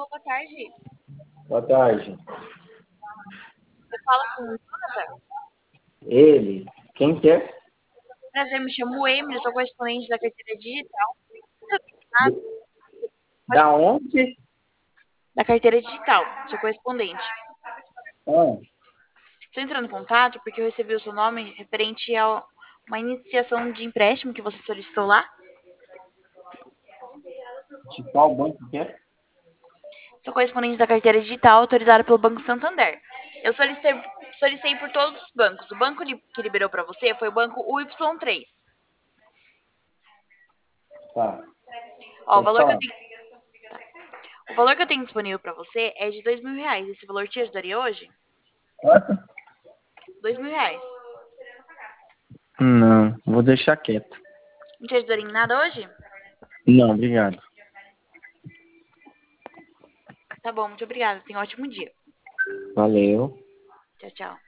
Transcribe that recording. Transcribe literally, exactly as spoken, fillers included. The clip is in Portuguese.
boa tarde. Boa tarde. Você fala com o Jonathan? Ele? Quem que é? Prazer, me chamo Emily, sou correspondente da carteira digital. Da onde? Da carteira digital, sou correspondente. Ah, Estou entrando em contato porque eu recebi o seu nome referente a uma iniciação de empréstimo que você solicitou lá. de qual banco que é? Sou correspondente da carteira digital autorizada pelo Banco Santander. Eu solicitei, solicitei por todos os bancos. O banco li- que liberou para você foi o banco U Y três. Tá, Ó, o pode valor que eu falar. tenho, o valor que eu tenho disponível para você é de dois mil reais. Esse valor te ajudaria hoje? Quanto? Dois mil reais. Não, vou deixar quieto. Não te ajudaria em nada hoje? Não, obrigado. Tá bom, muito obrigada. Tenha um ótimo dia. Valeu. Tchau, tchau.